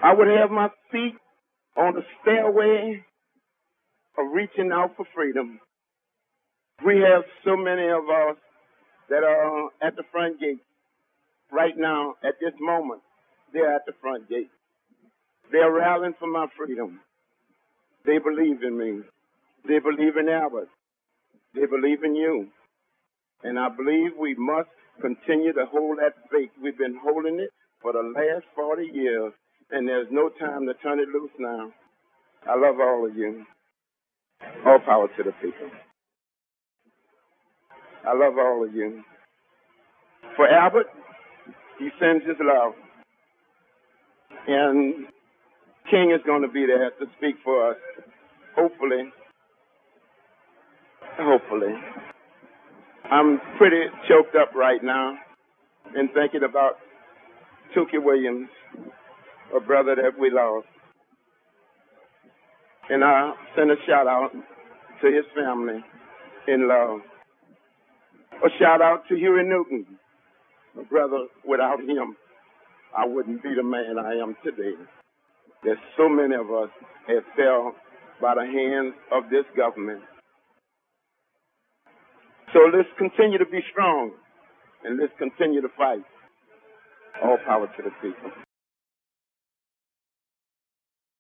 I would have my feet on the stairway of reaching out for freedom. We have so many of us that are at the front gate right now. At this moment, they're at the front gate. They're rallying for my freedom. They believe in me. They believe in Albert. They believe in you. And I believe we must continue to hold that faith. We've been holding it for the last 40 years, and there's no time to turn it loose now. I love all of you. All power to the people. I love all of you. For Albert, he sends his love. And King is going to be there to speak for us. Hopefully. I'm pretty choked up right now and thinking about Tookie Williams, a brother that we lost. And I send a shout out to his family in love. A shout out to Huey Newton, a brother. Without him, I wouldn't be the man I am today. There's so many of us have fell by the hands of this government. So let's continue to be strong and let's continue to fight. All power to the people.